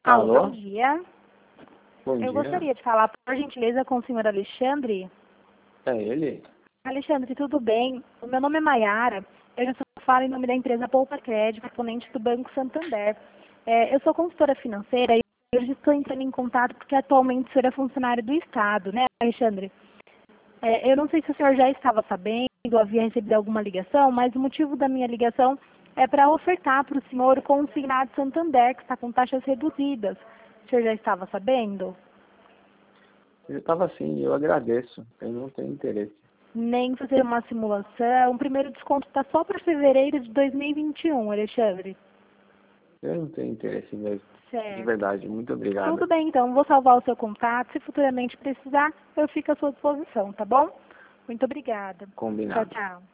Alô, Bom dia. bom Eu dia. gostaria de falar, por gentileza, com o senhor Alexandre. É ele? Alexandre, tudo bem? O meu nome é Maiara. Eu já falo em nome da empresa Poupa Crédito, componente do Banco Santander. Eu sou consultora financeira e eu já estou entrando em contato porque atualmente o senhor é funcionário do Estado, né, Alexandre? Eu não sei se o senhor já estava sabendo, havia recebido alguma ligação, mas o motivo da minha ligação é para ofertar para o senhor o consignado Santander, que está com taxas reduzidas. O senhor já estava sabendo? Eu estava assim, eu agradeço. Eu não tenho interesse. Nem fazer uma simulação. O primeiro desconto está só para fevereiro de 2021, Alexandre. Eu não tenho interesse mesmo. De Certo. verdade, muito obrigado. Tudo bem, então. Vou salvar o seu contato. Se futuramente precisar, eu fico à sua disposição, tá bom? Muito obrigada. Tchau, Combinado. tchau.